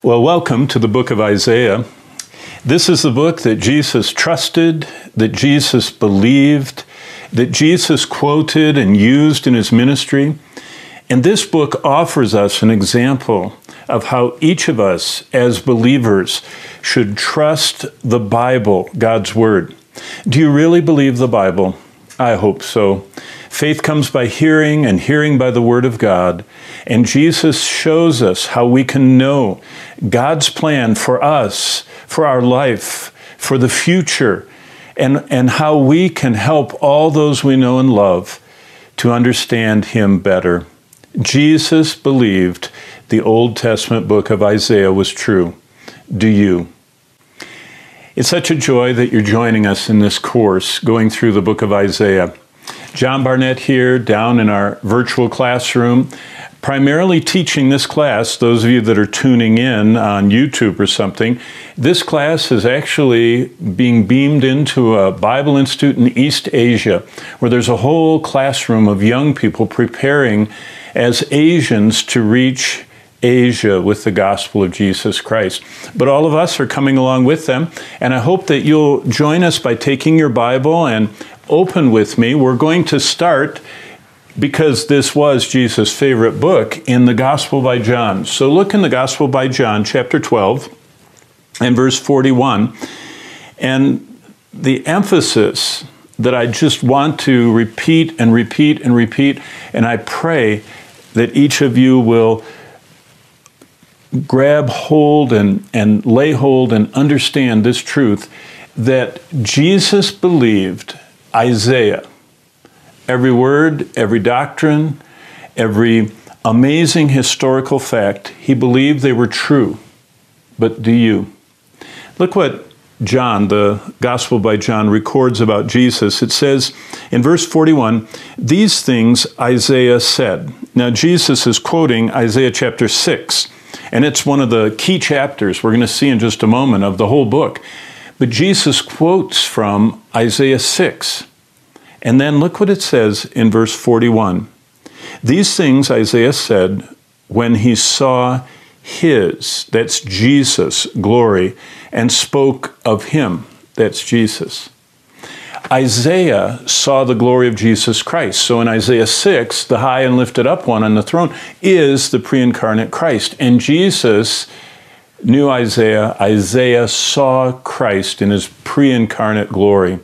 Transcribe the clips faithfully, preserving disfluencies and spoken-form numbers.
Well, welcome to the book of Isaiah. This is the book that Jesus trusted, that Jesus believed, that Jesus quoted and used in his ministry. And this book offers us an example of how each of us as believers should trust the Bible, God's Word. Do you really believe the Bible? I hope so. Faith comes by hearing, and hearing by the Word of God. And Jesus shows us how we can know God's plan for us, for our life, for the future, and, and how we can help all those we know and love to understand Him better. Jesus believed the Old Testament book of Isaiah was true. Do you? It's such a joy that you're joining us in this course, going through the book of Isaiah. John Barnett here, down in our virtual classroom, primarily teaching this class. Those of you that are tuning in on YouTube or something, this class is actually being beamed into a Bible Institute in East Asia, where there's a whole classroom of young people preparing as Asians to reach Asia with the gospel of Jesus Christ. But all of us are coming along with them, and I hope that you'll join us by taking your Bible and open with me. We're going to start, because this was Jesus' favorite book, in the Gospel by John. So look in the Gospel by John, chapter twelve, and verse forty-one. And the emphasis that I just want to repeat and repeat and repeat, and I pray that each of you will grab hold and, and lay hold and understand this truth, that Jesus believed Isaiah. Every word, every doctrine, every amazing historical fact, he believed they were true. But do you? Look what John, the Gospel by John, records about Jesus. It says in verse forty-one, "These things Isaiah said." Now Jesus is quoting Isaiah chapter six, and it's one of the key chapters we're going to see in just a moment of the whole book. But Jesus quotes from Isaiah six. And then look what it says in verse forty-one. "These things Isaiah said when he saw his," that's Jesus, glory, "and spoke of him," that's Jesus. Isaiah saw the glory of Jesus Christ. So in Isaiah six, the high and lifted up one on the throne is the pre-incarnate Christ. And Jesus knew Isaiah. Isaiah saw Christ in his pre-incarnate glory.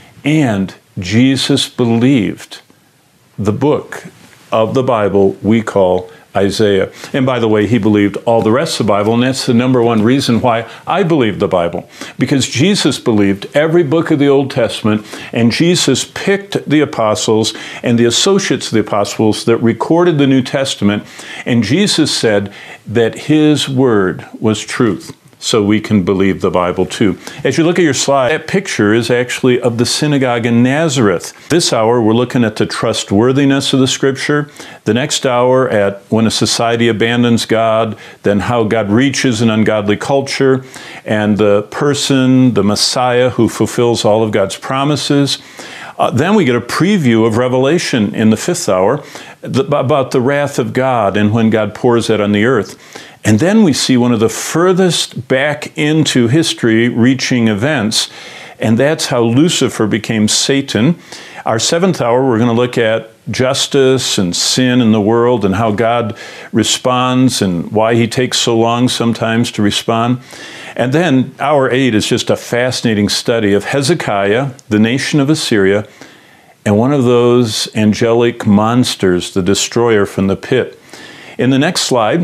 And Jesus believed the book of the Bible we call Isaiah. And by the way, he believed all the rest of the Bible, and that's the number one reason why I believe the Bible. Because Jesus believed every book of the Old Testament, and Jesus picked the apostles and the associates of the apostles that recorded the New Testament, and Jesus said that his word was truth. So we can believe the Bible too. As you look at your slide, that picture is actually of the synagogue in Nazareth. This hour, we're looking at the trustworthiness of the Scripture. The next hour, at when a society abandons God, then how God reaches an ungodly culture, and the person, the Messiah, who fulfills all of God's promises. Uh, then we get a preview of Revelation in the fifth hour the, about the wrath of God and when God pours that on the earth. And then we see one of the furthest back into history reaching events, and that's how Lucifer became Satan. Our seventh hour, we're going to look at justice and sin in the world and how God responds and why he takes so long sometimes to respond. And then hour eight is just a fascinating study of Hezekiah, the nation of Assyria, and one of those angelic monsters, the destroyer from the pit. In the next slide,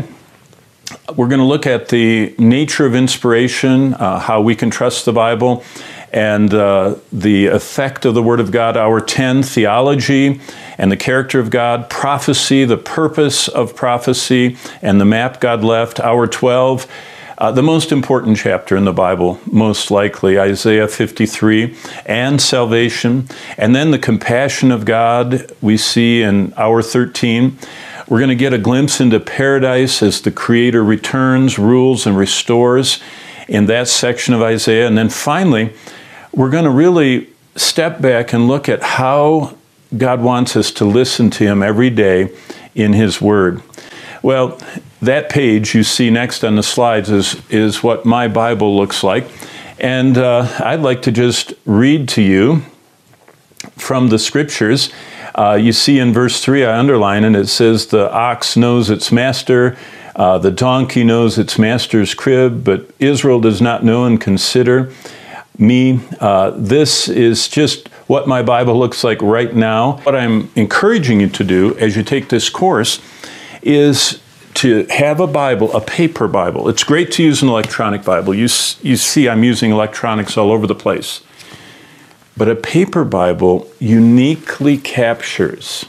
we're going to look at the nature of inspiration, uh, how we can trust the Bible, and uh, the effect of the Word of God. Hour ten, theology and the character of God, prophecy, the purpose of prophecy, and the map God left. Hour twelve, uh, the most important chapter in the Bible, most likely, Isaiah fifty-three, and salvation. And then the compassion of God we see in hour thirteen. We're going to get a glimpse into paradise as the Creator returns, rules, and restores in that section of Isaiah. And then finally, we're going to really step back and look at how God wants us to listen to Him every day in His Word. Well, that page you see next on the slides is, is what my Bible looks like. And uh, I'd like to just read to you from the scriptures. Uh, you see in verse three, I underline, and it says, the ox knows its master, uh, the donkey knows its master's crib, but Israel does not know and consider me. Uh, this is just what my Bible looks like right now. What I'm encouraging you to do as you take this course is to have a Bible, a paper Bible. It's great to use an electronic Bible. You, you see I'm using electronics all over the place. But a paper Bible uniquely captures,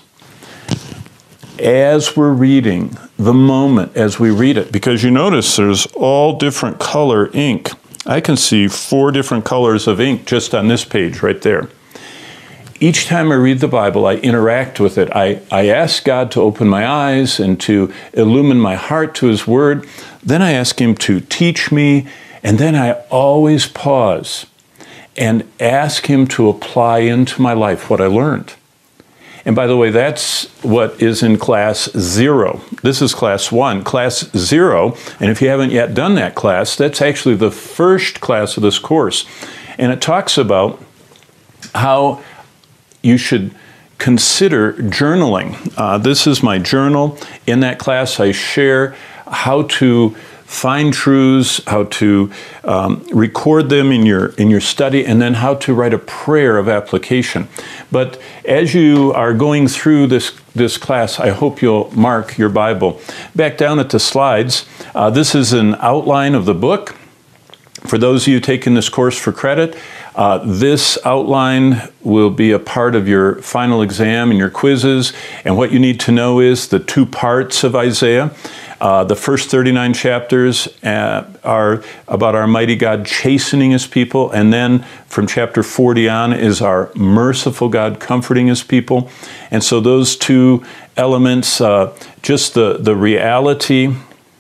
as we're reading, the moment as we read it. Because you notice there's all different color ink. I can see four different colors of ink just on this page right there. Each time I read the Bible, I interact with it. I, I ask God to open my eyes and to illumine my heart to His Word. Then I ask Him to teach me, and then I always pause and ask Him to apply into my life what I learned. And by the way, that's what is in class zero. This is class one. Class zero, and if you haven't yet done that class, that's actually the first class of this course. And it talks about how you should consider journaling. Uh, this is my journal. In that class, I share how to find truths, how to um, record them in your in your study, and then how to write a prayer of application. But as you are going through this this class, I hope you'll mark your Bible. Back down at the slides, uh, this is an outline of the book. For those of you taking this course for credit, uh, this outline will be a part of your final exam and your quizzes. And what you need to know is the two parts of Isaiah. Uh, the first thirty-nine chapters uh, are about our mighty God chastening His people. And then from chapter forty on is our merciful God comforting His people. And so those two elements, uh, just the, the reality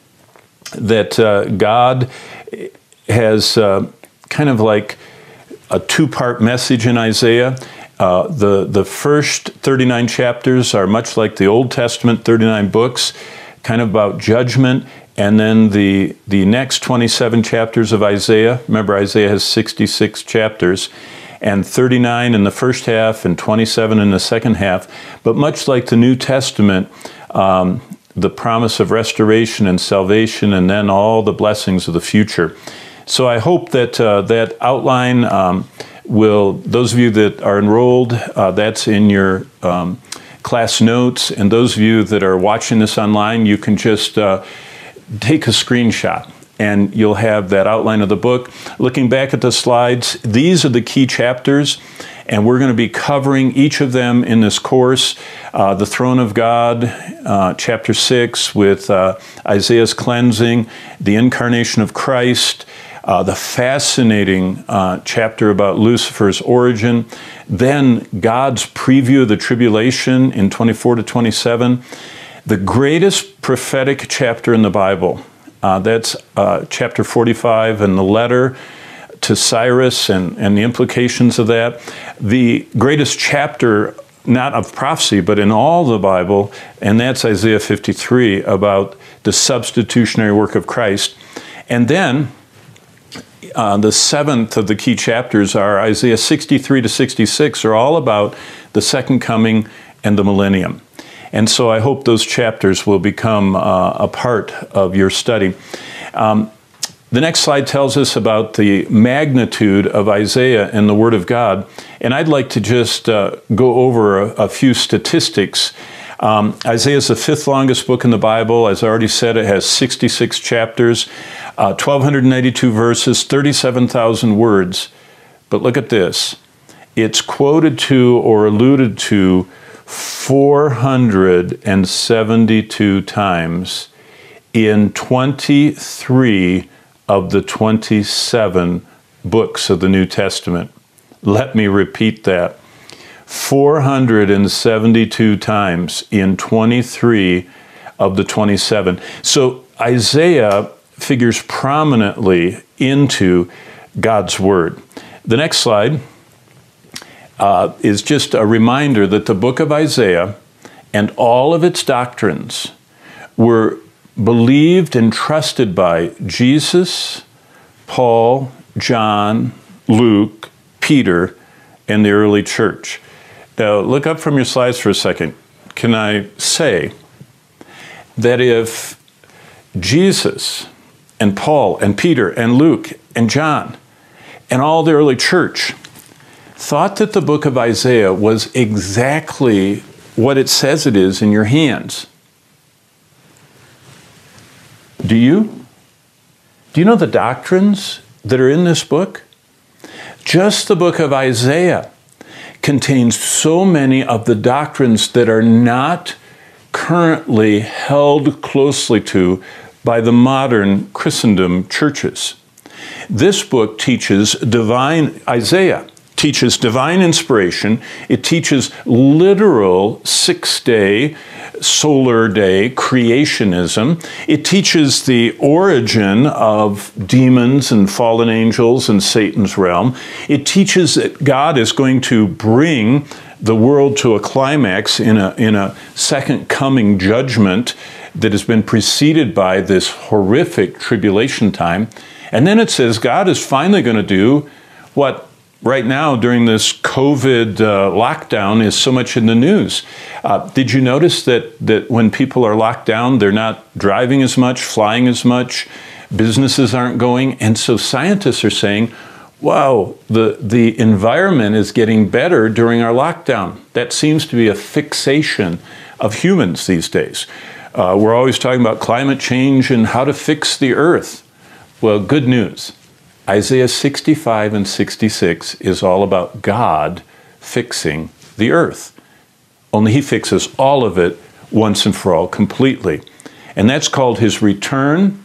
that uh, God has uh, kind of like a two-part message in Isaiah. Uh, the, the first thirty-nine chapters are much like the Old Testament thirty-nine books, kind of about judgment. And then the, the next twenty-seven chapters of Isaiah, remember Isaiah has sixty-six chapters, and thirty-nine in the first half and twenty-seven in the second half. But much like the New Testament, um, the promise of restoration and salvation, and then all the blessings of the future. So I hope that uh, that outline um, will, those of you that are enrolled, uh, that's in your um, class notes, and those of you that are watching this online, you can just uh, take a screenshot and you'll have that outline of the book. Looking back at the slides, these are the key chapters, and we're going to be covering each of them in this course. Uh, the throne of God, uh, chapter six, with uh, Isaiah's cleansing, the incarnation of Christ, Uh, the fascinating uh, chapter about Lucifer's origin, then God's preview of the tribulation in twenty-four to twenty-seven, the greatest prophetic chapter in the Bible, uh, that's uh, chapter forty-five, and the letter to Cyrus and, and the implications of that, the greatest chapter, not of prophecy, but in all the Bible, and that's Isaiah fifty-three, about the substitutionary work of Christ. And then Uh, the seventh of the key chapters are Isaiah sixty-three to sixty-six, are all about the second coming and the millennium. And so I hope those chapters will become uh, a part of your study. Um, the next slide tells us about the magnitude of Isaiah and the Word of God. And I'd like to just uh, go over a, a few statistics. Um, Isaiah is the fifth longest book in the Bible. As I already said, it has sixty-six chapters, uh, one thousand two hundred ninety-two verses, thirty-seven thousand words. But look at this. It's quoted to or alluded to four hundred seventy-two times in twenty-three of the twenty-seven books of the New Testament. Let me repeat that. four hundred seventy-two times in twenty-three of the twenty-seven. So Isaiah figures prominently into God's Word. The next slide uh, is just a reminder that the book of Isaiah and all of its doctrines were believed and trusted by Jesus, Paul, John, Luke, Peter, and the early church. Now, look up from your slides for a second. Can I say that if Jesus and Paul and Peter and Luke and John and all the early church thought that the book of Isaiah was exactly what it says it is in your hands? Do you? Do you know the doctrines that are in this book? Just the book of Isaiah contains so many of the doctrines that are not currently held closely to by the modern Christendom churches. This book teaches divine, Isaiah teaches divine inspiration. It teaches literal six-day, solar day creationism. It teaches the origin of demons and fallen angels and Satan's realm. It teaches that God is going to bring the world to a climax in a, in a second coming judgment that has been preceded by this horrific tribulation time. And then it says God is finally going to do what right now during this COVID uh, lockdown is so much in the news. Uh, did you notice that, that when people are locked down, they're not driving as much, flying as much, businesses aren't going? And so scientists are saying, wow, the, the environment is getting better during our lockdown. That seems to be a fixation of humans these days. Uh, we're always talking about climate change and how to fix the earth. Well, good news. Isaiah sixty-five and sixty-six is all about God fixing the earth. Only he fixes all of it once and for all completely. And that's called his return,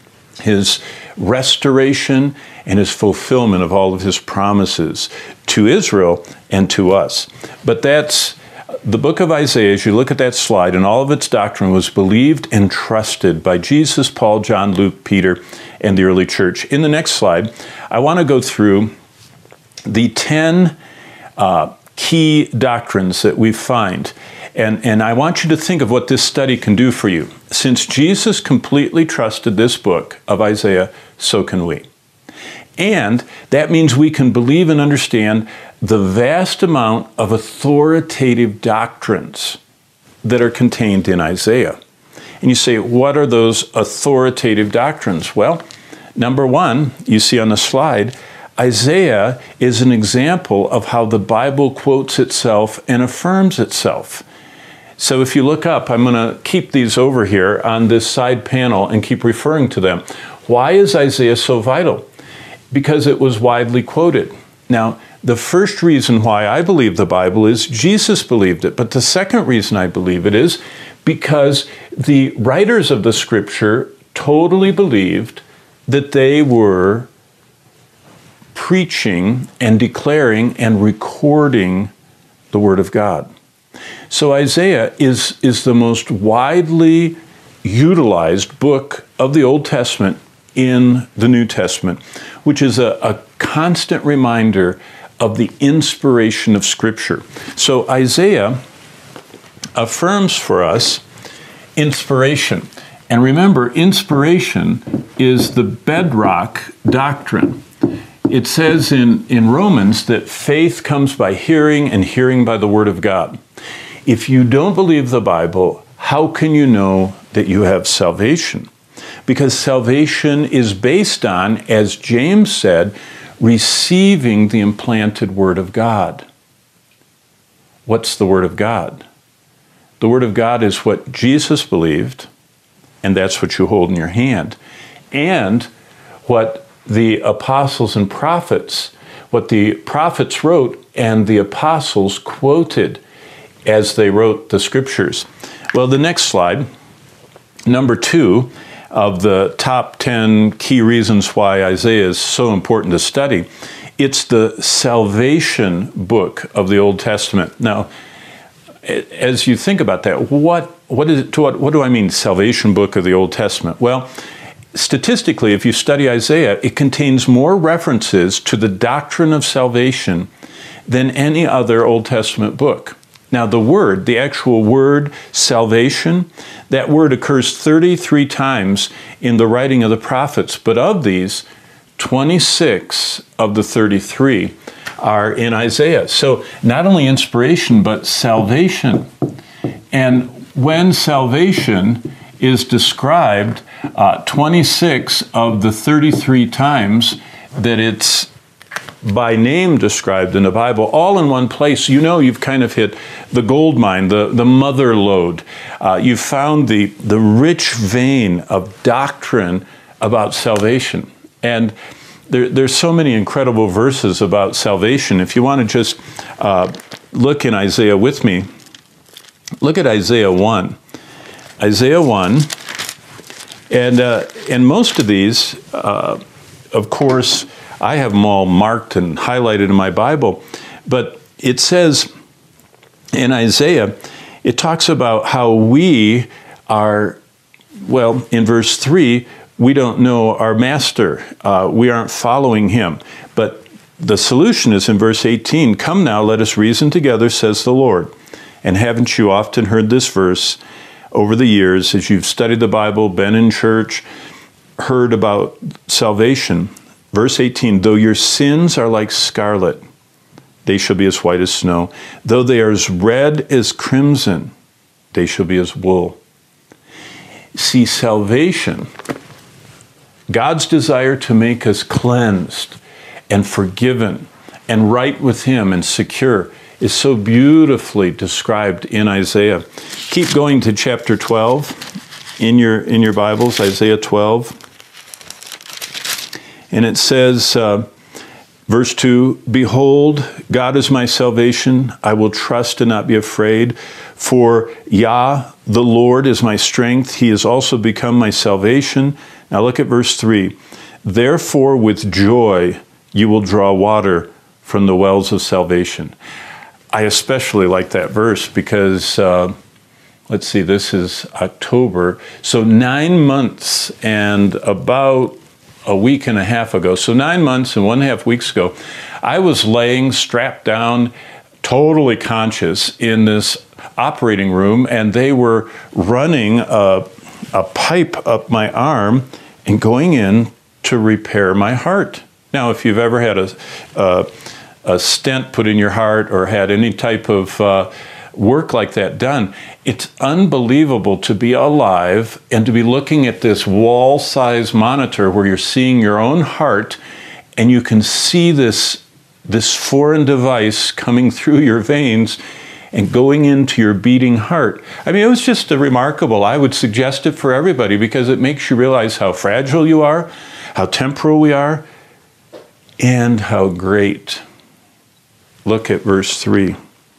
his restoration, and his fulfillment of all of his promises to Israel and to us. But that's the book of Isaiah. As you look at that slide, and all of its doctrine was believed and trusted by Jesus, Paul, John, Luke, Peter, and the early church. In the next slide, I want to go through the ten uh, key doctrines that we find. And, and I want you to think of what this study can do for you. Since Jesus completely trusted this book of Isaiah, so can we. And that means we can believe and understand the vast amount of authoritative doctrines that are contained in Isaiah. And you say, what are those authoritative doctrines? Well, number one, you see on the slide, Isaiah is an example of how the Bible quotes itself and affirms itself. So if you look up, I'm going to keep these over here on this side panel and keep referring to them. Why is Isaiah so vital? Because it was widely quoted. Now, the first reason why I believe the Bible is Jesus believed it. But the second reason I believe it is because the writers of the scripture totally believed that they were preaching and declaring and recording the Word of God. So Isaiah is, is the most widely utilized book of the Old Testament in the New Testament, which is a, a constant reminder of the inspiration of Scripture. So Isaiah affirms for us inspiration. And remember, inspiration is the bedrock doctrine. It says in, in Romans that faith comes by hearing and hearing by the Word of God. If you don't believe the Bible, how can you know that you have salvation? Because salvation is based on, as James said, receiving the implanted Word of God. What's the Word of God? The Word of God is what Jesus believed, and that's what you hold in your hand. And what the apostles and prophets, what the prophets wrote and the apostles quoted as they wrote the scriptures. Well, the next slide, number two of the top ten key reasons why Isaiah is so important to study, it's the salvation book of the Old Testament. Now, as you think about that, what what is it, what, what do I mean, salvation book of the Old Testament? Well, statistically, if you study Isaiah, it contains more references to the doctrine of salvation than any other Old Testament book. Now, the word, the actual word salvation, that word occurs thirty-three times in the writing of the prophets, but of these, twenty-six of the thirty-three are in Isaiah. So not only inspiration, but salvation. And when salvation is described, uh, twenty-six of the thirty-three times that it's by name described in the Bible, all in one place, you know you've kind of hit the gold mine, the, the mother lode. Uh, you've found the, the rich vein of doctrine about salvation. And there, there's so many incredible verses about salvation. If you want to just uh, look in Isaiah with me, look at Isaiah one. Isaiah one, and, uh, and most of these, uh, of course, I have them all marked and highlighted in my Bible, but it says in Isaiah, it talks about how we are, well, in verse three, we don't know our master. Uh, we aren't following him. But the solution is in verse eighteen, come now, let us reason together, says the Lord. And haven't you often heard this verse over the years as you've studied the Bible, been in church, heard about salvation? Verse eighteen, though your sins are like scarlet, they shall be as white as snow. Though they are as red as crimson, they shall be as wool. See, salvation, God's desire to make us cleansed and forgiven and right with him and secure, is so beautifully described in Isaiah. Keep going to chapter twelve in your, in your Bibles, Isaiah twelve. And it says, uh, verse two, behold, God is my salvation. I will trust and not be afraid. For Yah, the Lord, is my strength. He has also become my salvation. Now look at verse three. Therefore, with joy, you will draw water from the wells of salvation. I especially like that verse because, uh, let's see, this is October. So nine months and about a week and a half ago, so nine months and one and a half weeks ago, I was laying strapped down, totally conscious in this operating room, and they were running a, a pipe up my arm and going in to repair my heart. Now, if you've ever had a, a, a stent put in your heart or had any type of uh, work like that done, it's unbelievable to be alive and to be looking at this wall-sized monitor where you're seeing your own heart and you can see this, this foreign device coming through your veins and going into your beating heart. I mean, it was just a remarkable. I would suggest it for everybody because it makes you realize how fragile you are, how temporal we are, and how great. Look at verse three.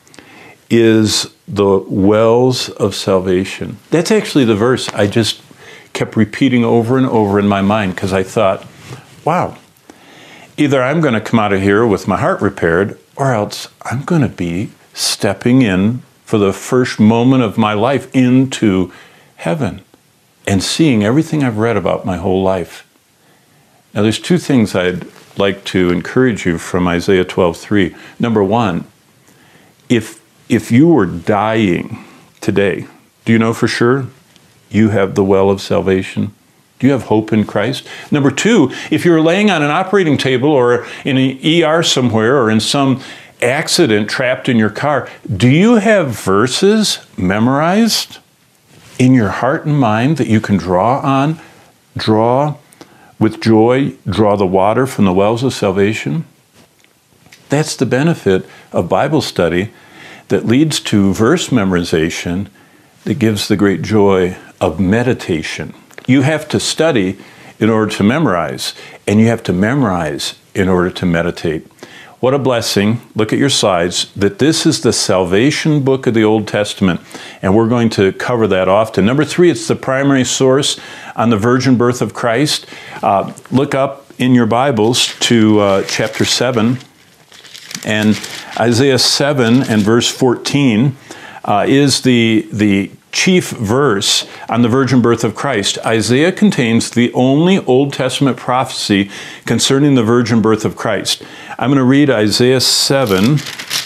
Is the wells of salvation. That's actually the verse I just kept repeating over and over in my mind because I thought, wow, either I'm going to come out of here with my heart repaired or else I'm going to be stepping in for the first moment of my life into heaven and seeing everything I've read about my whole life. Now, there's two things I'd like to encourage you from Isaiah twelve three. Number one, if If you were dying today, do you know for sure you have the well of salvation? Do you have hope in Christ? Number two, if you're laying on an operating table or in an E R somewhere or in some accident trapped in your car, do you have verses memorized in your heart and mind that you can draw on, draw with joy, draw the water from the wells of salvation? That's the benefit of Bible study that leads to verse memorization that gives the great joy of meditation. You have to study in order to memorize, and you have to memorize in order to meditate. What a blessing, look at your slides, that this is the salvation book of the Old Testament, and we're going to cover that often. Number three, it's the primary source on the virgin birth of Christ. Uh, look up in your Bibles to uh, chapter seven. And Isaiah seven and verse fourteen uh, is the, the chief verse on the virgin birth of Christ. Isaiah contains the only Old Testament prophecy concerning the virgin birth of Christ. I'm going to read Isaiah seven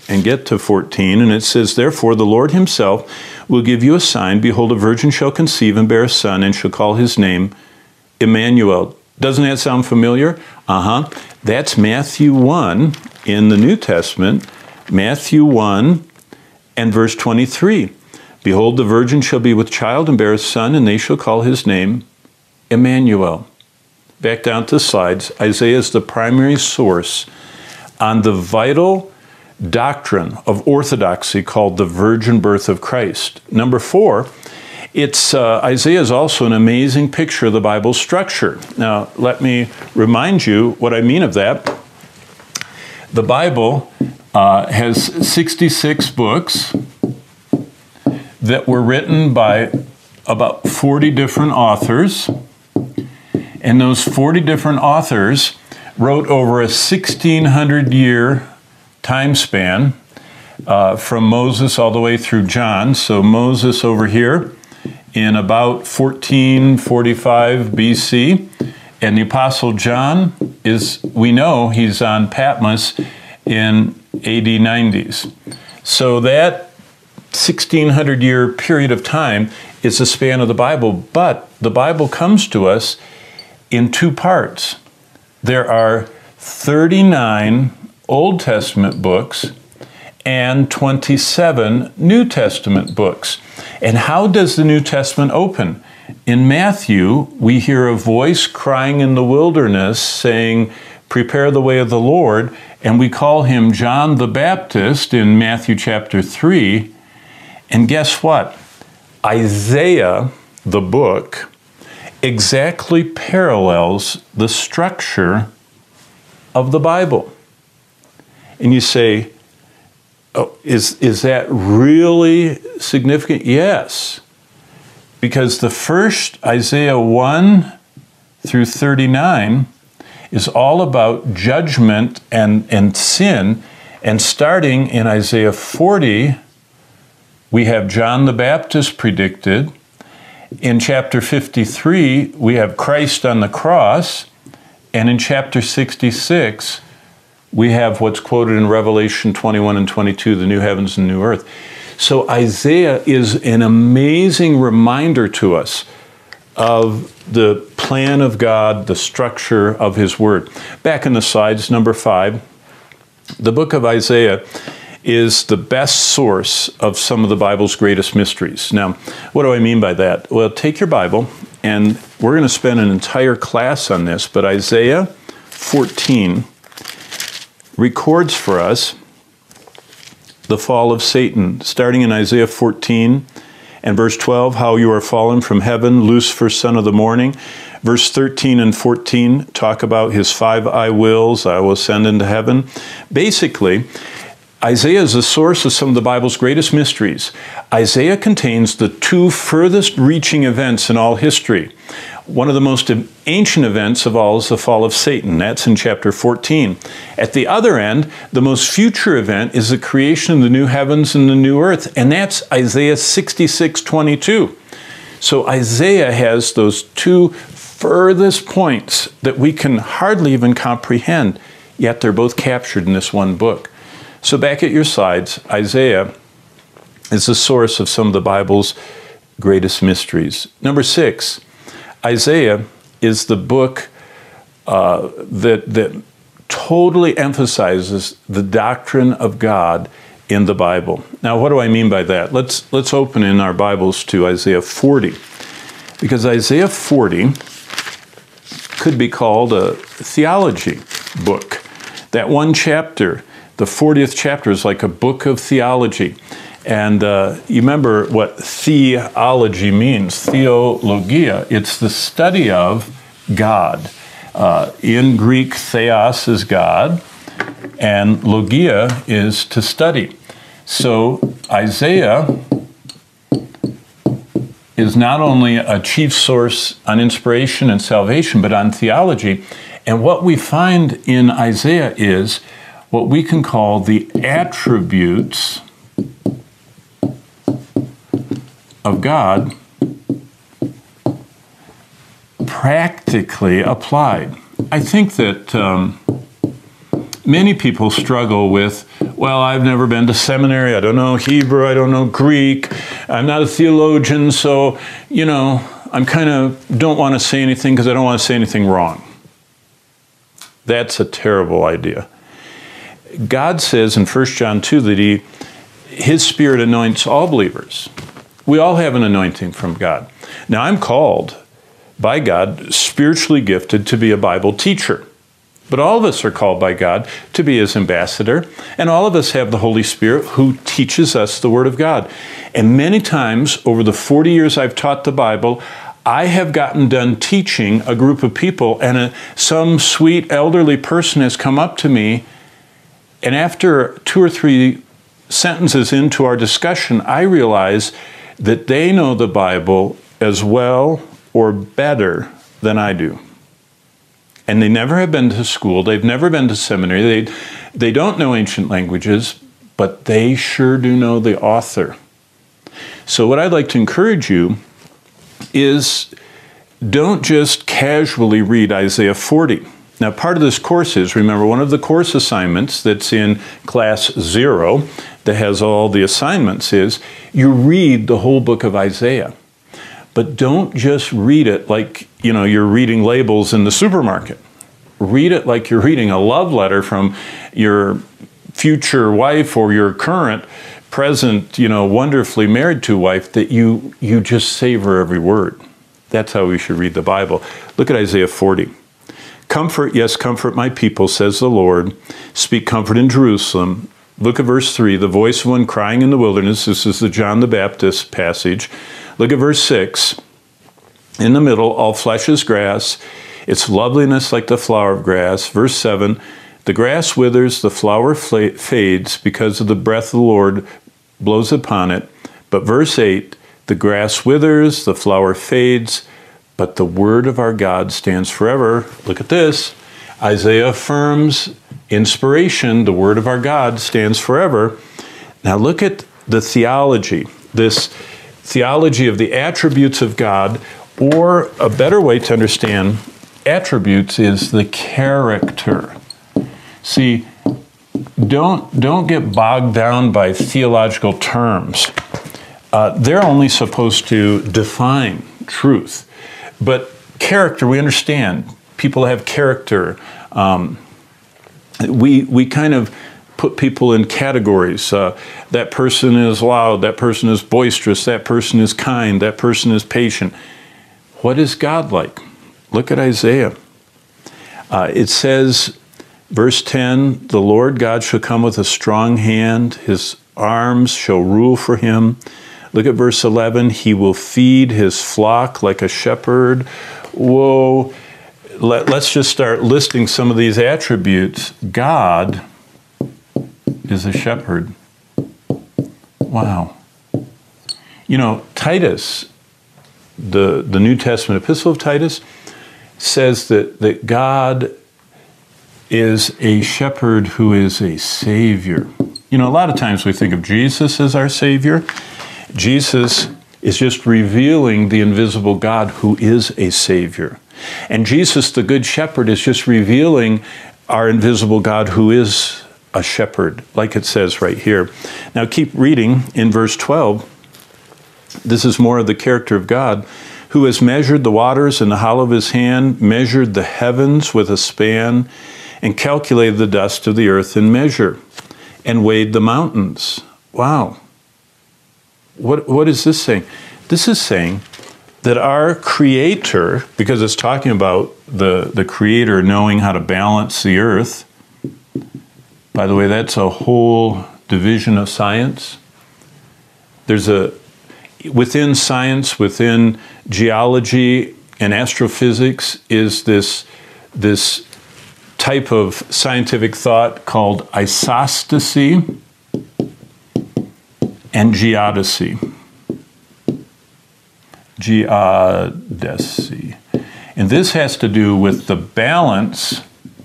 and get to fourteen, and it says, "Therefore the Lord himself will give you a sign. Behold, a virgin shall conceive and bear a son, and shall call his name Emmanuel." Doesn't that sound familiar? Uh-huh. That's Matthew one in the New Testament. Matthew one and verse twenty-three. "Behold, the virgin shall be with child and bear a son, and they shall call his name Emmanuel." Back down to the slides. Isaiah is the primary source on the vital doctrine of orthodoxy called the virgin birth of Christ. Number four, it's uh, Isaiah is also an amazing picture of the Bible's structure. Now, let me remind you what I mean of that. The Bible uh, has sixty-six books that were written by about forty different authors. And those forty different authors wrote over a sixteen hundred year time span uh, from Moses all the way through John. So Moses over here in about fourteen forty-five B C, and the Apostle John is, we know he's on Patmos in A D nineties. So that sixteen hundred year period of time is the span of the Bible, but the Bible comes to us in two parts. There are thirty-nine Old Testament books and twenty-seven New Testament books. And how does the New Testament open? In Matthew, we hear a voice crying in the wilderness saying, "Prepare the way of the Lord," and we call him John the Baptist in Matthew chapter three. And guess what? Isaiah, the book, exactly parallels the structure of the Bible. And you say, oh, is, is that really significant? Yes. Because the first, Isaiah one through thirty-nine, is all about judgment and, and sin. And starting in Isaiah forty, we have John the Baptist predicted. In chapter fifty-three, we have Christ on the cross. And in chapter sixty-six, we have what's quoted in Revelation twenty-one and twenty-two, the new heavens and new earth. So Isaiah is an amazing reminder to us of the plan of God, the structure of his word. Back in the slides, number five, the book of Isaiah is the best source of some of the Bible's greatest mysteries. Now, what do I mean by that? Well, take your Bible, and we're going to spend an entire class on this, but Isaiah fourteen records for us the fall of Satan, starting in Isaiah fourteen and verse twelve, "How you are fallen from heaven, Lucifer, son of the morning." Verse thirteen and fourteen talk about his five I wills, I will ascend into heaven. Basically, Isaiah is the source of some of the Bible's greatest mysteries. Isaiah contains the two furthest reaching events in all history. One of the most ancient events of all is the fall of Satan. That's in chapter fourteen. At the other end, the most future event is the creation of the new heavens and the new earth, and that's Isaiah sixty-six twenty-two. So Isaiah has those two furthest points that we can hardly even comprehend, yet they're both captured in this one book. So back at your slides, Isaiah is the source of some of the Bible's greatest mysteries. Number six, Isaiah is the book uh, that, that totally emphasizes the doctrine of God in the Bible. Now, what do I mean by that? Let's, let's open in our Bibles to Isaiah forty, because Isaiah forty could be called a theology book. That one chapter, the fortieth chapter, is like a book of theology. And uh, you remember what theology means, theologia. It's the study of God. Uh, in Greek, theos is God, and logia is to study. So Isaiah is not only a chief source on inspiration and salvation, but on theology. And what we find in Isaiah is what we can call the attributes of God practically applied. I think that um, many people struggle with, well, I've never been to seminary, I don't know Hebrew, I don't know Greek, I'm not a theologian, so, you know, I'm kind of don't want to say anything because I don't want to say anything wrong. That's a terrible idea. God says in First John two that he, his Spirit anoints all believers. We all have an anointing from God. Now, I'm called by God, spiritually gifted, to be a Bible teacher. But all of us are called by God to be his ambassador, and all of us have the Holy Spirit who teaches us the Word of God. And many times over the forty years I've taught the Bible, I have gotten done teaching a group of people, and a, some sweet elderly person has come up to me, and after two or three sentences into our discussion, I realize that they know the Bible as well or better than I do. And they never have been to school, they've never been to seminary, they, they don't know ancient languages, but they sure do know the author. So what I'd like to encourage you is don't just casually read Isaiah forty. Now, part of this course is, remember, one of the course assignments that's in class zero that has all the assignments is you read the whole book of Isaiah. But don't just read it like, you know, you're reading labels in the supermarket. Read it like you're reading a love letter from your future wife or your current, present, you know, wonderfully married to wife, that you, you just savor every word. That's how we should read the Bible. Look at Isaiah forty. Comfort, yes, comfort my people, says the Lord. Speak comfort in Jerusalem. Look at verse three, the voice of one crying in the wilderness. This is the John the Baptist passage. Look at verse six. In the middle, all flesh is grass, its loveliness like the flower of grass. Verse seven, the grass withers, the flower fades because of the breath of the Lord blows upon it. But verse eight, the grass withers, the flower fades, but the word of our God stands forever. Look at this. Isaiah affirms inspiration. The word of our God stands forever. Now look at the theology, this theology of the attributes of God, or a better way to understand attributes is the character. See, don't, don't get bogged down by theological terms. Uh, they're only supposed to define truth. But character, we understand. People have character. Um, we, we kind of put people in categories. Uh, that person is loud, that person is boisterous, that person is kind, that person is patient. What is God like? Look at Isaiah. Uh, it says, verse ten, the Lord God shall come with a strong hand, his arms shall rule for him. Look at verse eleven, he will feed his flock like a shepherd. Whoa, Let, let's just start listing some of these attributes. God is a shepherd. Wow. You know, Titus, the, the New Testament epistle of Titus, says that, that God is a shepherd who is a savior. You know, a lot of times we think of Jesus as our savior. Jesus is just revealing the invisible God who is a savior. And Jesus, the good shepherd, is just revealing our invisible God who is a shepherd, like it says right here. Now keep reading in verse twelve. This is more of the character of God, who has measured the waters in the hollow of his hand, measured the heavens with a span, and calculated the dust of the earth in measure, and weighed the mountains. Wow. What, what is this saying? This is saying that our Creator, because it's talking about the, the Creator knowing how to balance the earth. By the way, that's a whole division of science. There's a, within science, within geology and astrophysics is this, this type of scientific thought called isostasy and geodesy. Geodesy. And this has to do with the balance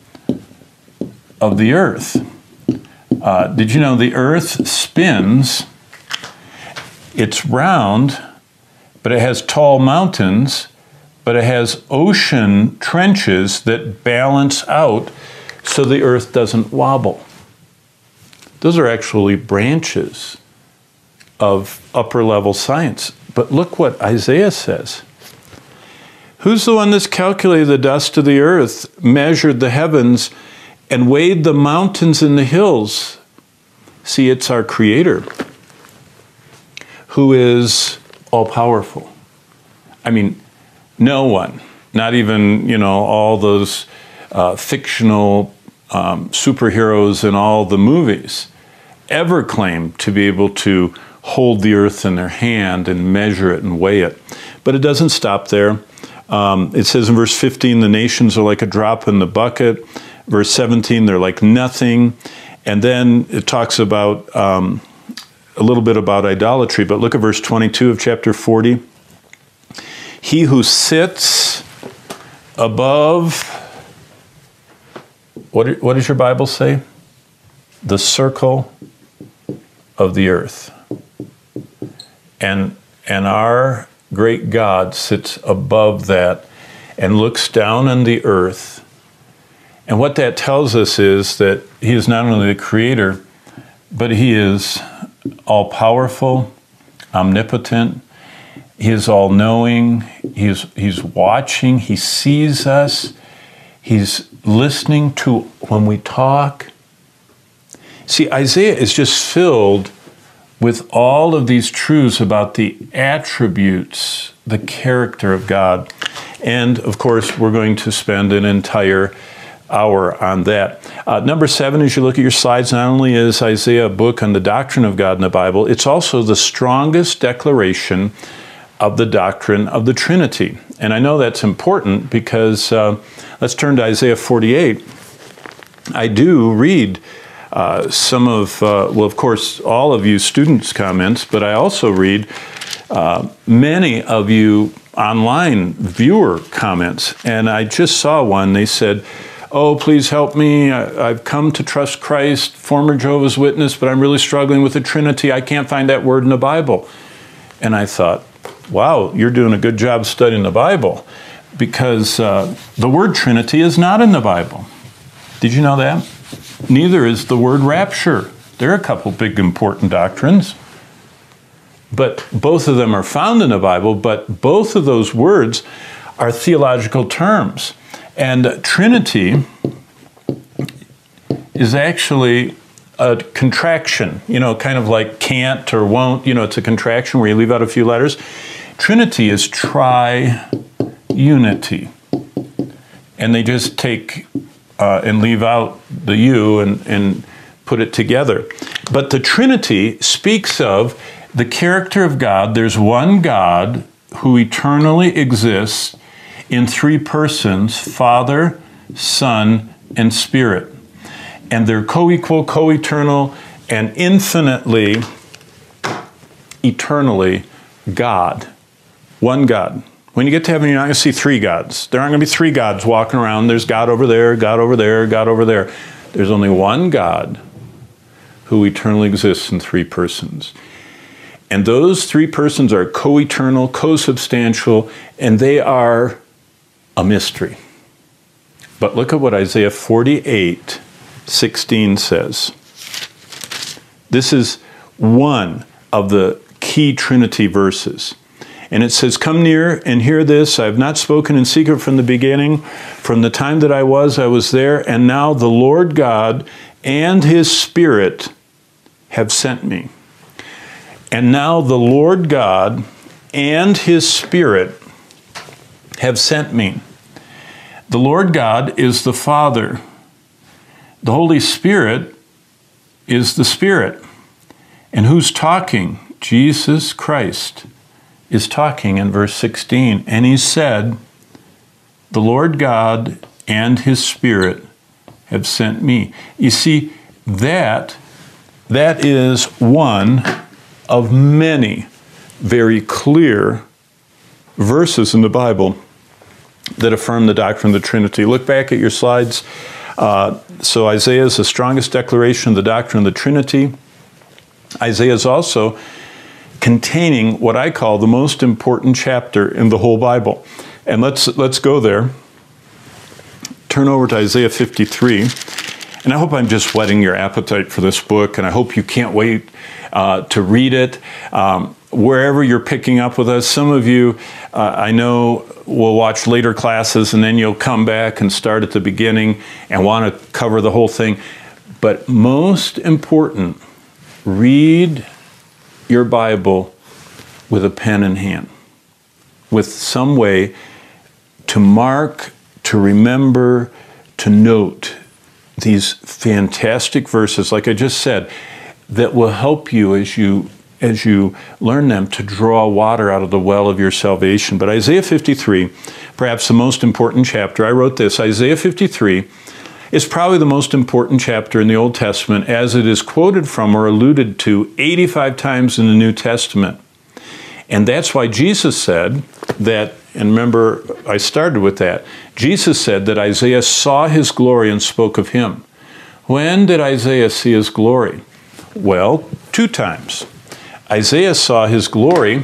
of the earth. Uh, did you know the earth spins? It's round, but it has tall mountains, but it has ocean trenches that balance out so the earth doesn't wobble. Those are actually branches of upper level science. But look what Isaiah says. Who's the one that's calculated the dust of the earth, measured the heavens, and weighed the mountains and the hills? See, it's our Creator who is all-powerful. I mean, no one, not even, you know, all those uh, fictional um, superheroes in all the movies ever claimed to be able to hold the earth in their hand and measure it and weigh it. But it doesn't stop there. Um, it says in verse fifteen, the nations are like a drop in the bucket. Verse seventeen, they're like nothing. And then it talks about um, a little bit about idolatry. But look at verse twenty-two of chapter forty. He who sits above, what, what does your Bible say? The circle of the earth. And, and our great God sits above that and looks down on the earth. And what that tells us is that he is not only the creator, but he is all-powerful, omnipotent. He is all-knowing. He's, he's watching. He sees us. He's listening to when we talk. See, Isaiah is just filled with all of these truths about the attributes, the character of God. And, of course, we're going to spend an entire hour on that. Uh, number seven, as you look at your slides, not only is Isaiah a book on the doctrine of God in the Bible, it's also the strongest declaration of the doctrine of the Trinity. And I know that's important because, uh, let's turn to Isaiah forty-eight. I do read uh, some of, uh, well, of course, all of you students' comments, but I also read uh, many of you online viewer comments. And I just saw one. They said, oh, please help me. I, I've come to trust Christ, former Jehovah's Witness, but I'm really struggling with the Trinity. I can't find that word in the Bible. And I thought, wow, you're doing a good job studying the Bible, because uh, the word Trinity is not in the Bible. Did you know that? Neither is the word rapture. There are a couple big important doctrines, but both of them are found in the Bible, but both of those words are theological terms. And Trinity is actually a contraction, you know, kind of like can't or won't, you know, it's a contraction where you leave out a few letters. Trinity is tri-unity. And they just take uh, and leave out the U and, and put it together. But the Trinity speaks of the character of God. There's one God who eternally exists in three persons, Father, Son, and Spirit. And they're co-equal, co-eternal, and infinitely, eternally God. One God. When you get to heaven, you're not going to see three gods. There aren't going to be three gods walking around. There's God over there, God over there, God over there. There's only one God who eternally exists in three persons. And those three persons are co-eternal, co-substantial, and they are a mystery. But look at what Isaiah forty-eight sixteen says. This is one of the key Trinity verses. And it says, come near and hear this. I have not spoken in secret from the beginning. From the time that I was, I was there. And now the Lord God and his Spirit have sent me. And now the Lord God and his Spirit have sent me. The Lord God is the Father. The Holy Spirit is the Spirit. And who's talking? Jesus Christ is talking in verse sixteen. And he said, the Lord God and his Spirit have sent me. You see, that, that is one of many very clear verses in the Bible that affirm the doctrine of the Trinity. Look back at your slides. Uh, so Isaiah is the strongest declaration of the doctrine of the Trinity. Isaiah is also containing what I call the most important chapter in the whole Bible. And let's let's go there. turn over to Isaiah fifty-three. And I hope I'm just whetting your appetite for this book, and I hope you can't wait uh, to read it. Um, wherever you're picking up with us, some of you, uh, I know, will watch later classes, and then you'll come back and start at the beginning and want to cover the whole thing. But most important, read your Bible with a pen in hand, with some way to mark, to remember, to note these fantastic verses, like I just said, that will help you as you as you learn them to draw water out of the well of your salvation. But Isaiah fifty-three, perhaps the most important chapter, I wrote this, Isaiah fifty-three is probably the most important chapter in the Old Testament, as it is quoted from or alluded to eighty-five times in the New Testament. And that's why Jesus said that, and remember, I started with that. Jesus said that Isaiah saw his glory and spoke of him. When did Isaiah see his glory? Well, two times. Isaiah saw his glory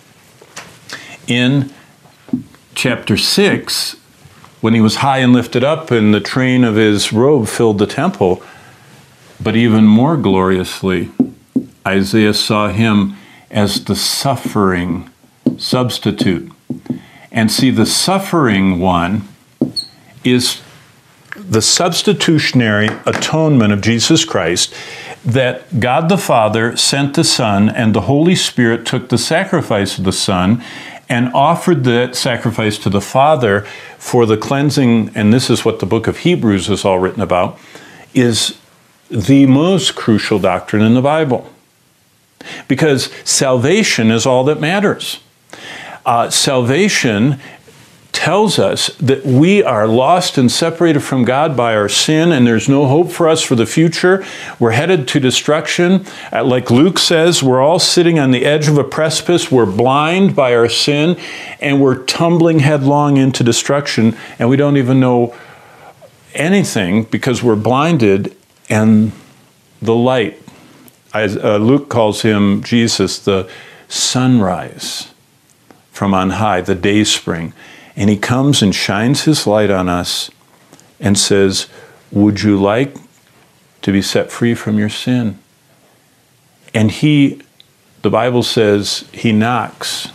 in chapter six, when he was high and lifted up and the train of his robe filled the temple. But even more gloriously, Isaiah saw him as the suffering substitute. And see, the suffering one is the substitutionary atonement of Jesus Christ, that God the Father sent the Son, and the Holy Spirit took the sacrifice of the Son and offered that sacrifice to the Father for the cleansing, and this is what the book of Hebrews is all written about, is the most crucial doctrine in the Bible. Because salvation is all that matters. Uh, salvation tells us that we are lost and separated from God by our sin, and there's no hope for us for the future. We're headed to destruction. Uh, like Luke says, we're all sitting on the edge of a precipice. We're blind by our sin, and we're tumbling headlong into destruction, and we don't even know anything because we're blinded, and the light, as uh, Luke calls him, Jesus, the sunrise from on high, the day spring. And he comes and shines his light on us and says, would you like to be set free from your sin? And he, the Bible says, he knocks.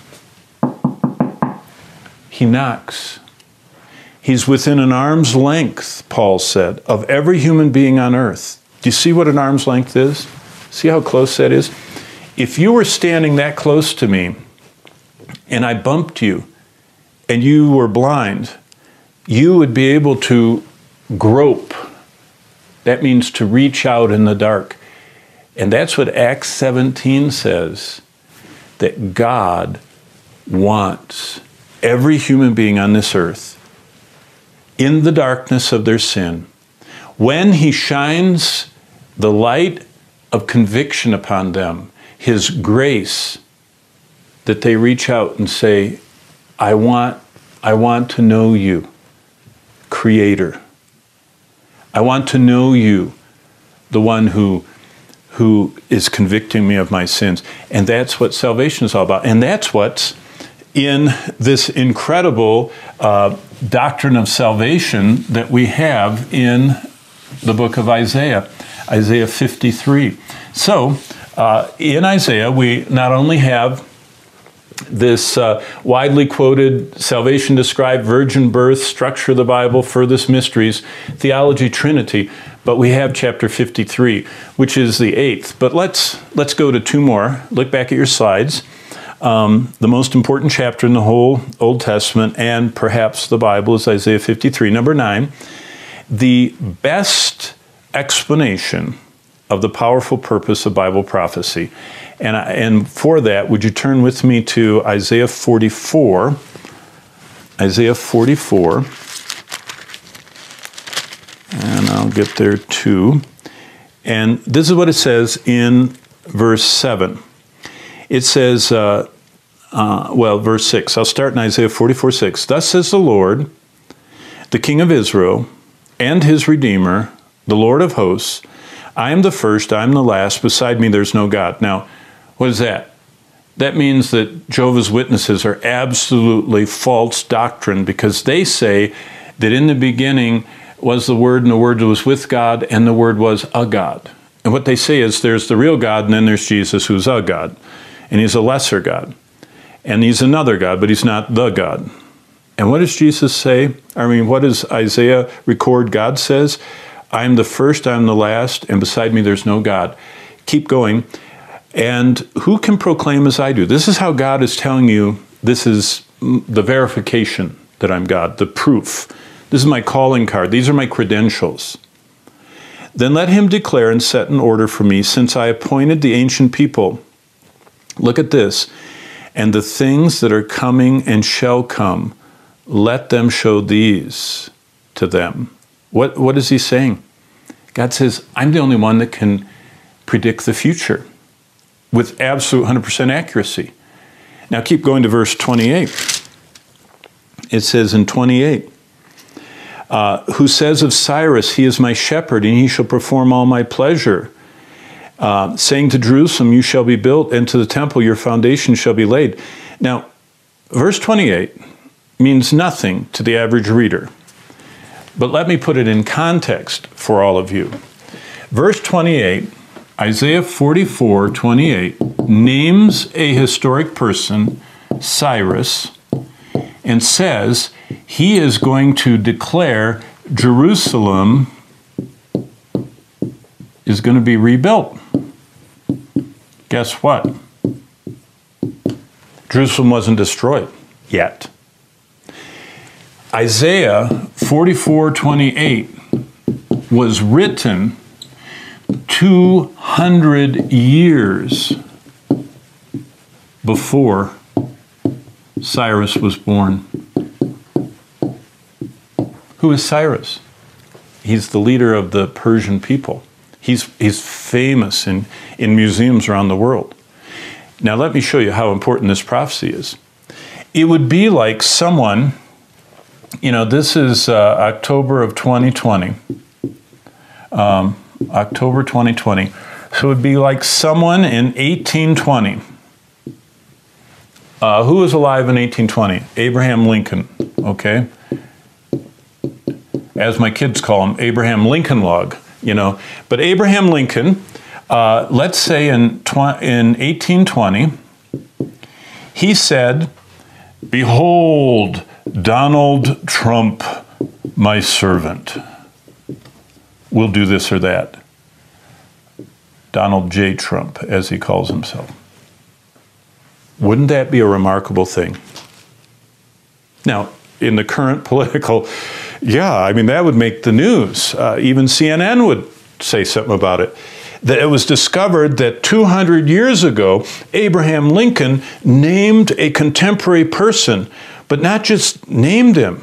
He knocks. He's within an arm's length, Paul said, of every human being on earth. Do you see what an arm's length is? See how close that is? If you were standing that close to me and I bumped you, and you were blind, you would be able to grope. That means to reach out in the dark. And that's what Acts seventeen says, that God wants every human being on this earth, in the darkness of their sin, when he shines the light of conviction upon them, his grace, that they reach out and say, I want, I want to know you, Creator. I want to know you, the one who, who is convicting me of my sins. And that's what salvation is all about. And that's what's in this incredible uh, doctrine of salvation that we have in the book of Isaiah, Isaiah fifty-three. So, uh, in Isaiah, we not only have this uh, widely quoted salvation described, virgin birth, structure of the Bible, furthest mysteries, theology, Trinity, but we have chapter fifty-three, which is the eighth. But let's let's go to two more. Look back at your slides. Um, the most important chapter in the whole Old Testament, and perhaps the Bible, is Isaiah fifty-three. Number nine, the best explanation of the powerful purpose of Bible prophecy. And, I, and for that, would you turn with me to Isaiah forty-four? Isaiah forty-four. And I'll get there too. And this is what it says in verse seven. It says, uh, uh, well, verse six. I'll start in Isaiah forty-four, six. Thus says the Lord, the King of Israel, and his Redeemer, the Lord of hosts, I am the first, I am the last, beside me there's no God. Now, what is that? That means that Jehovah's Witnesses are absolutely false doctrine, because they say that in the beginning was the Word, and the Word was with God, and the Word was a God. And what they say is there's the real God, and then there's Jesus, who's a God. And he's a lesser God. And he's another God, but he's not the God. And what does Jesus say? I mean, what does Isaiah record God says? I'm the first, I'm the last, and beside me there's no God. Keep going. And who can proclaim as I do? This is how God is telling you, this is the verification that I'm God, the proof. This is my calling card. These are my credentials. Then let him declare and set in order for me, since I appointed the ancient people. Look at this. And the things that are coming and shall come, let them show these to them. What, what is he saying? God says, I'm the only one that can predict the future with absolute one hundred percent accuracy. Now keep going to verse twenty-eight. It says in twenty-eight, uh, who says of Cyrus, he is my shepherd, and he shall perform all my pleasure. Uh, saying to Jerusalem, you shall be built, and to the temple your foundation shall be laid. Now, verse twenty-eight means nothing to the average reader. But let me put it in context for all of you. Verse twenty-eight, Isaiah forty-four, twenty-eight, names a historic person, Cyrus, and says he is going to declare Jerusalem is going to be rebuilt. Guess what? Jerusalem wasn't destroyed yet. Isaiah forty-four, twenty-eight was written two hundred years before Cyrus was born. Who is Cyrus? He's the leader of the Persian people. He's, he's famous in, in museums around the world. Now let me show you how important this prophecy is. It would be like someone, you know, this is uh, October of twenty twenty. Um, October twenty twenty. So it would be like someone in eighteen twenty. Uh, who was alive in eighteen twenty? Abraham Lincoln, okay? As my kids call him, Abraham Lincoln Log, you know. But Abraham Lincoln, uh, let's say in, in eighteen twenty, he said, behold, Donald Trump, my servant, will do this or that. Donald J. Trump, as he calls himself. Wouldn't that be a remarkable thing? Now, in the current political, yeah, I mean, that would make the news. Uh, even C N N would say something about it. That it was discovered that two hundred years ago, Abraham Lincoln named a contemporary person, but not just named him.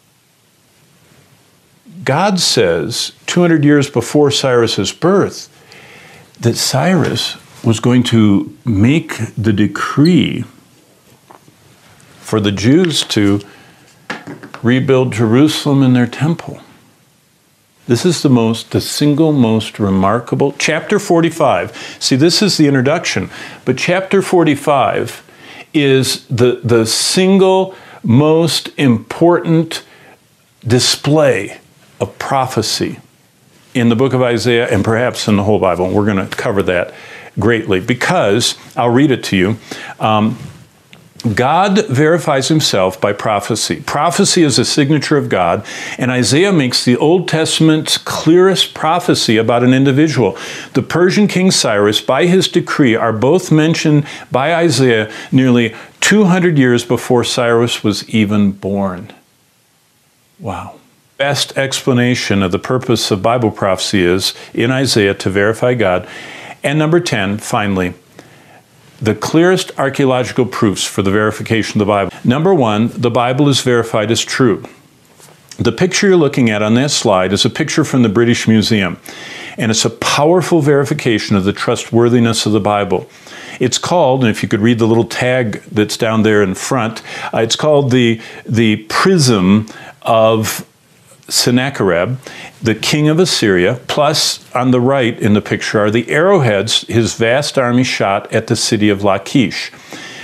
God says, two hundred years before Cyrus's birth, that Cyrus was going to make the decree for the Jews to rebuild Jerusalem and their temple. This is the most, the single most remarkable, chapter forty-five. See, this is the introduction, but chapter forty-five is the, the single most important display of prophecy in the book of Isaiah and perhaps in the whole Bible. We're going to cover that greatly because, I'll read it to you, um, God verifies himself by prophecy. Prophecy is a signature of God, and Isaiah makes the Old Testament's clearest prophecy about an individual. The Persian king Cyrus, by his decree, are both mentioned by Isaiah nearly two hundred years before Cyrus was even born. Wow. Best explanation of the purpose of Bible prophecy is in Isaiah to verify God. And number ten, finally, the clearest archaeological proofs for the verification of the Bible. Number one, the Bible is verified as true. The picture you're looking at on that slide is a picture from the British Museum, and it's a powerful verification of the trustworthiness of the Bible. It's called, and if you could read the little tag that's down there in front, uh, it's called the, the Prism of Sennacherib, the king of Assyria, plus on the right in the picture are the arrowheads his vast army shot at the city of Lachish.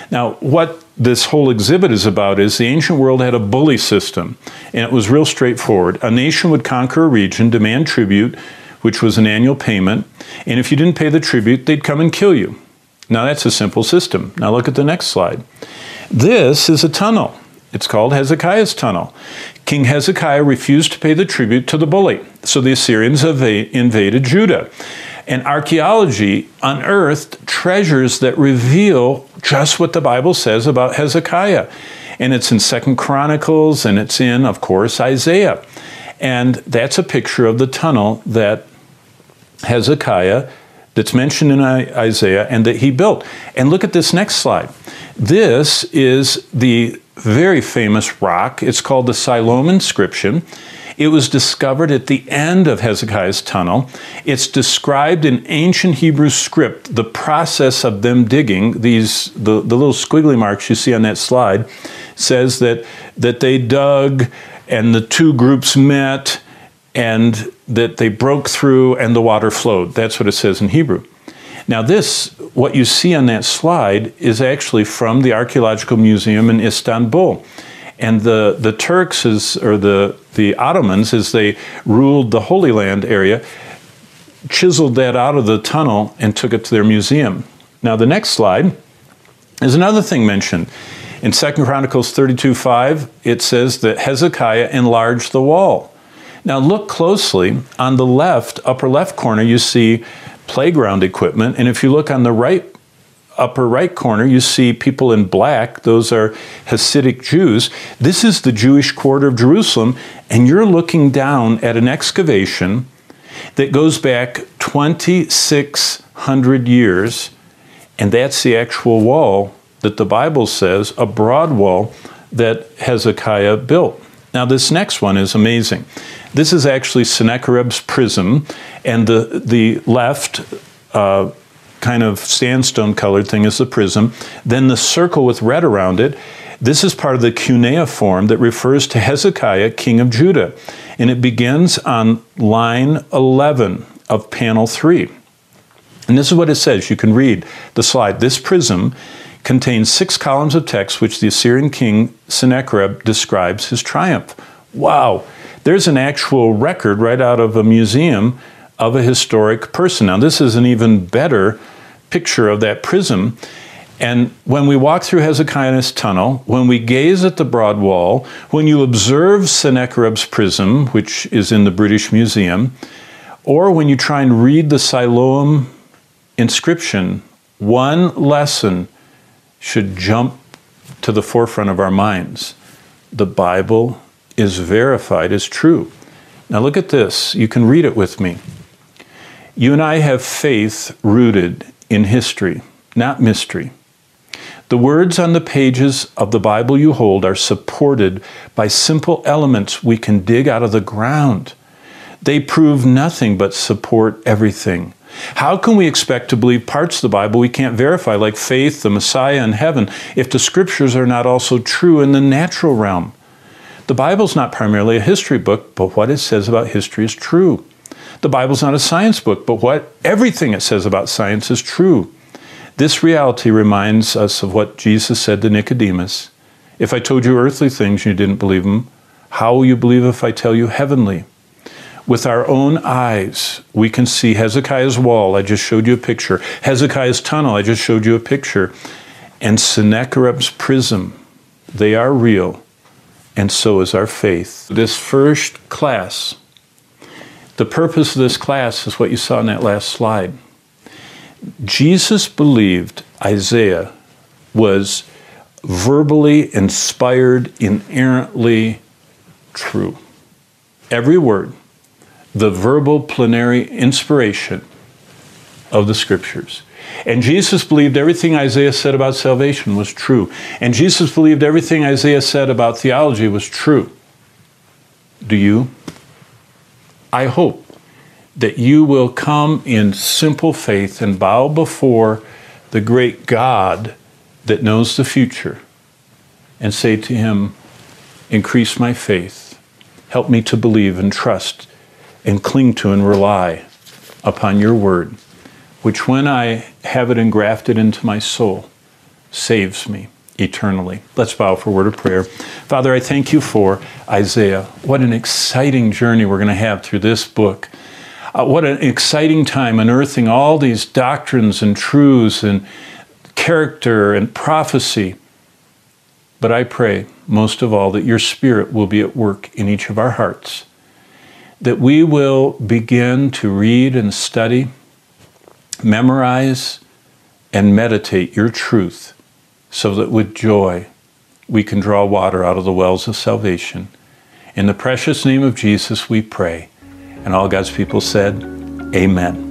Now, what this whole exhibit is about is the ancient world had a bully system, and it was real straightforward. A nation would conquer a region, demand tribute, which was an annual payment, and if you didn't pay the tribute, they'd come and kill you. Now, that's a simple system. Now, look at the next slide. This is a tunnel. It's called Hezekiah's Tunnel. King Hezekiah refused to pay the tribute to the bully, so the Assyrians invaded Judah. And archaeology unearthed treasures that reveal just what the Bible says about Hezekiah. And it's in Second Chronicles, and it's in, of course, Isaiah. And that's a picture of the tunnel that Hezekiah, that's mentioned in Isaiah, and that he built. And look at this next slide. This is the very famous rock. It's called the Siloam inscription. It was discovered at the end of Hezekiah's tunnel. It's described in ancient Hebrew script, the process of them digging. These, the, the little squiggly marks you see on that slide, says that, that they dug and the two groups met and that they broke through and the water flowed. That's what it says in Hebrew. Now this, what you see on that slide, is actually from the Archaeological Museum in Istanbul. And the, the Turks, is, or the, the Ottomans, as they ruled the Holy Land area, chiseled that out of the tunnel and took it to their museum. Now the next slide is another thing mentioned. In Second Chronicles thirty-two five, it says that Hezekiah enlarged the wall. Now look closely. On the left, upper left corner, you see playground equipment. And if you look on the right, upper right corner, you see people in black. Those are Hasidic Jews. This is the Jewish quarter of Jerusalem, and you're looking down at an excavation that goes back twenty-six hundred years, and that's the actual wall that the Bible says, a broad wall that Hezekiah built. Now this next one is amazing. This is actually Sennacherib's prism, and the, the left uh, kind of sandstone colored thing is the prism. Then the circle with red around it, this is part of the cuneiform that refers to Hezekiah, king of Judah. And it begins on line eleven of panel three. And this is what it says. You can read the slide. This prism contains six columns of text which the Assyrian king Sennacherib describes his triumph. Wow! There's an actual record right out of a museum of a historic person. Now this is an even better picture of that prism. And when we walk through Hezekiah's tunnel, when we gaze at the broad wall, when you observe Sennacherib's prism, which is in the British Museum, or when you try and read the Siloam inscription, one lesson should jump to the forefront of our minds. The Bible is verified as true. Now look at this. You can read it with me. You and I have faith rooted in history, not mystery. The words on the pages of the Bible you hold are supported by simple elements we can dig out of the ground. They prove nothing but support everything. How can we expect to believe parts of the Bible we can't verify, like faith, the Messiah, and heaven, if the scriptures are not also true in the natural realm? The Bible's not primarily a history book, but what it says about history is true. The Bible's not a science book, but what everything it says about science is true. This reality reminds us of what Jesus said to Nicodemus. If I told you earthly things and you didn't believe them, how will you believe if I tell you heavenly? With our own eyes, we can see Hezekiah's wall. I just showed you a picture. Hezekiah's tunnel. I just showed you a picture. And Sennacherib's prism. They are real. And so is our faith. This first class, the purpose of this class is what you saw in that last slide. Jesus believed Isaiah was verbally inspired, inerrantly true. Every word. The verbal plenary inspiration of the scriptures. And Jesus believed everything Isaiah said about salvation was true. And Jesus believed everything Isaiah said about theology was true. Do you? I hope that you will come in simple faith and bow before the great God that knows the future and say to him, increase my faith. Help me to believe and trust and cling to and rely upon your word, which when I have it engrafted into my soul, saves me eternally. Let's bow for a word of prayer. Father, I thank you for Isaiah. What an exciting journey we're going to have through this book. Uh, what an exciting time unearthing all these doctrines and truths and character and prophecy. But I pray, most of all, that your Spirit will be at work in each of our hearts, that we will begin to read and study, memorize, and meditate your truth, so that with joy we can draw water out of the wells of salvation. In the precious name of Jesus we pray. And all God's people said, amen.